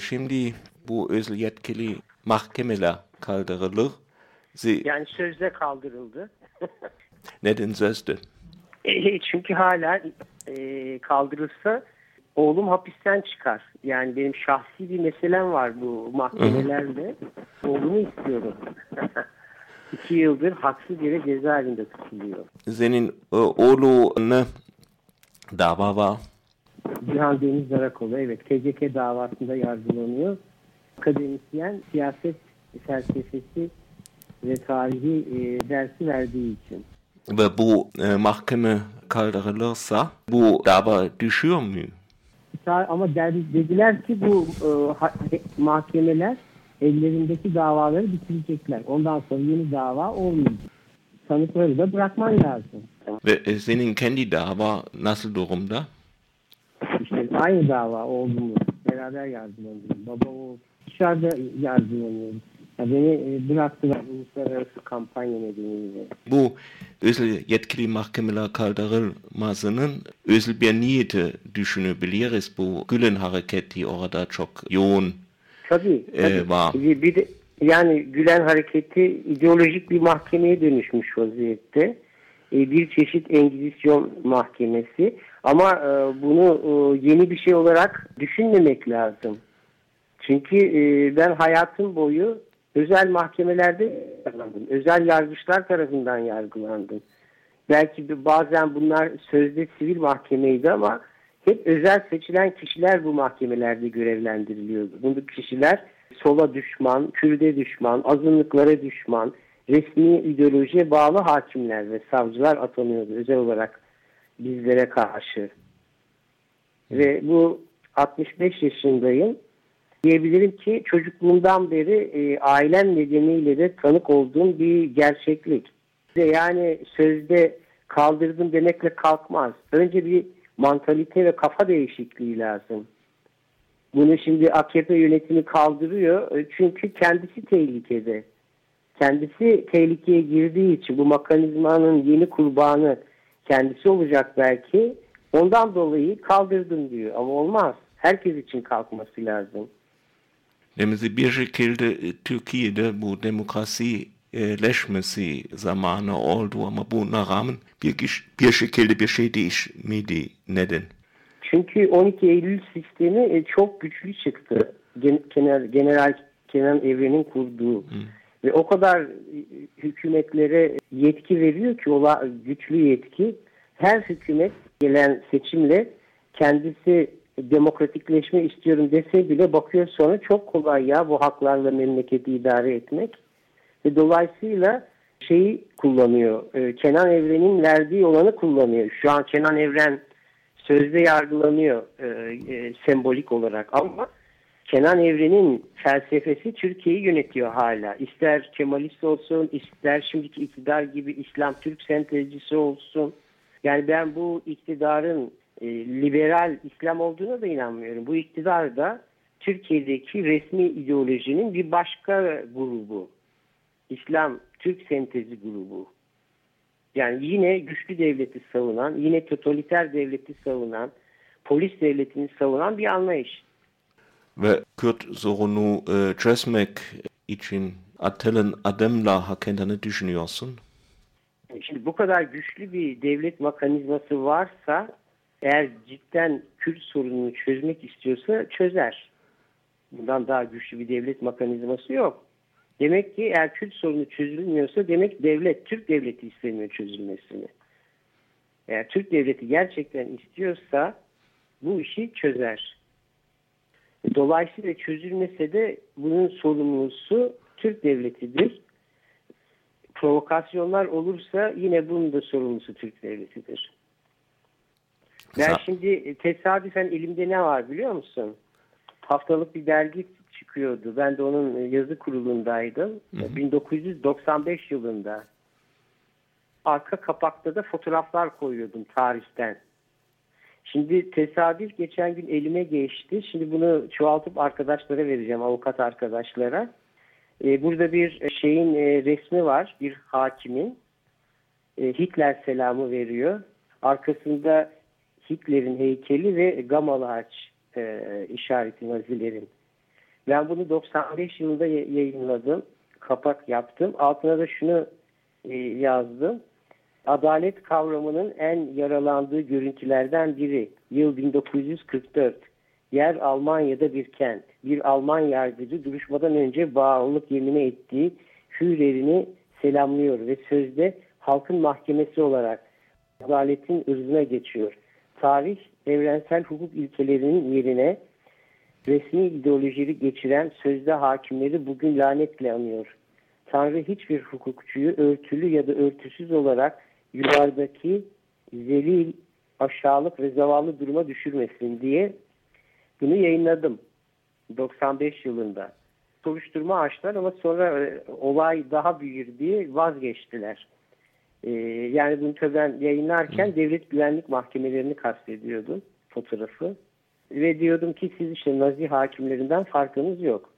şimdi bu özel yetkili mahkemeler kaldırılır. Yani sözde kaldırıldı. Neden sözde? Çünkü hala kaldırılsa oğlum hapisten çıkar. Yani benim şahsi bir meselem var bu mahkemelerle. Oğlumu istiyorum. 2 yıldır haksız yere cezaevinde tutuluyor. Senin oğluna dava var. Cihan Deniz Darakoğlu, evet, TCK davasında yargılanıyor. Akademisyen, siyaset felsefesi ve tarihi dersi verdiği için. Ve bu mahkeme kaldırılırsa bu dava düşüyor mu? Ama dediler ki bu mahkemeler ellerindeki davaları bitirecekler. Ondan sonra yeni dava olmayacak. Sanıkları da bırakman lazım. Ve senin kendi dava nasıl durumda? İşte aynı dava oğlumla beraber yargılanıyoruz. Baba oğul dışarıda yargılanıyoruz. Beni bıraktılar uluslararası kampanya nedeniyle. Bu özel yetkili mahkemeler kaldırılmasının özel bir niyeti düşünebiliriz. Bu Gülen hareketi orada çok yoğun tabii. var. Bir de, yani Gülen hareketi ideolojik bir mahkemeye dönüşmüş vaziyette. Bir çeşit Engizisyon mahkemesi. Ama bunu yeni bir şey olarak düşünmemek lazım. Çünkü ben hayatım boyu özel mahkemelerde yargılandım. Özel yargıçlar tarafından yargılandım. Belki bazen bunlar sözde sivil mahkemeydi ama hep özel seçilen kişiler bu mahkemelerde görevlendiriliyordu. Bu kişiler sola düşman, Kürde düşman, azınlıklara düşman, resmi ideolojiye bağlı hakimler ve savcılar atanıyordu özel olarak bizlere karşı. Ve bu 65 yaşındayım. Diyebilirim ki çocukluğumdan beri ailem nedeniyle de tanık olduğum bir gerçeklik. Yani sözde kaldırdım demekle kalkmaz. Önce bir mantalite ve kafa değişikliği lazım. Bunu şimdi AKP yönetimi kaldırıyor çünkü kendisi tehlikede. Kendisi tehlikeye girdiği için bu mekanizmanın yeni kurbanı kendisi olacak belki. Ondan dolayı kaldırdım diyor ama olmaz. Herkes için kalkması lazım. Demek bir şekilde Türkiye'de bu demokrasileşmesi zamanı oldu ama buna rağmen bir şekilde bir şey değişmedi. Neden? Çünkü 12 Eylül sistemi çok güçlü çıktı. General Kenan Evren'in kurduğu. Ve o kadar hükümetlere yetki veriyor ki güçlü yetki. Her hükümet gelen seçimle kendisi demokratikleşme istiyorum dese bile bakıyor sonra çok kolay ya bu haklarla memleketi idare etmek. Ve dolayısıyla şeyi kullanıyor. Kenan Evren'in verdiği olanı kullanıyor. Şu an Kenan Evren sözde yargılanıyor sembolik olarak ama Kenan Evren'in felsefesi Türkiye'yi yönetiyor hala. İster Kemalist olsun, ister şimdiki iktidar gibi İslam Türk sentezcisi olsun. Yani ben bu iktidarın liberal İslam olduğuna da inanmıyorum. Bu iktidar da Türkiye'deki resmi ideolojinin bir başka grubu. İslam Türk sentezi grubu. Yani yine güçlü devleti savunan, yine totaliter devleti savunan, polis devletini savunan bir anlayış. Ve Kürt sorunu çözmek için atılan adımlar hakkında ne düşünüyorsun? Şimdi bu kadar güçlü bir devlet mekanizması varsa eğer cidden Kürt sorununu çözmek istiyorsa çözer. Bundan daha güçlü bir devlet mekanizması yok. Demek ki eğer Kürt sorunu çözülmüyorsa demek devlet, Türk devleti istemiyor çözülmesini. Eğer Türk devleti gerçekten istiyorsa bu işi çözer. Dolayısıyla çözülmese de bunun sorumlusu Türk devletidir. Provokasyonlar olursa yine bunun da sorumlusu Türk devletidir. Ben şimdi tesadüfen elimde ne var biliyor musun? Haftalık bir dergi çıkıyordu. Ben de onun yazı kurulundaydım. 1995 yılında. Arka kapakta da fotoğraflar koyuyordum tarihten. Şimdi tesadüf geçen gün elime geçti. Şimdi bunu çoğaltıp arkadaşlara vereceğim, avukat arkadaşlara. Burada bir şeyin resmi var, bir hakimin. Hitler selamı veriyor. Arkasında Hitler'in heykeli ve gamalı haç işareti Nazilerin. Ben bunu 95 yılında yayınladım. Kapak yaptım. Altına da şunu yazdım. Adalet kavramının en yaralandığı görüntülerden biri. Yıl 1944. Yer Almanya'da bir kent. Bir Alman yargıcı duruşmadan önce bağlılık yemini ettiği Führer'ini selamlıyor ve sözde halkın mahkemesi olarak adaletin ırzına geçiyor. Tarih evrensel hukuk ilkelerinin yerine resmi ideolojiyi geçiren sözde hakimleri bugün lanetle anıyor. Tanrı hiçbir hukukçuyu örtülü ya da örtüsüz olarak yukarıdaki zelil, aşağılık ve zavallı duruma düşürmesin diye bunu yayınladım 95 yılında. Soruşturma açtılar ama sonra olay daha büyür diye vazgeçtiler. Yani bunu tabii ben yayınlarken devlet güvenlik mahkemelerini kastediyordum fotoğrafı. Ve diyordum ki siz işte Nazi hakimlerinden farkınız yok.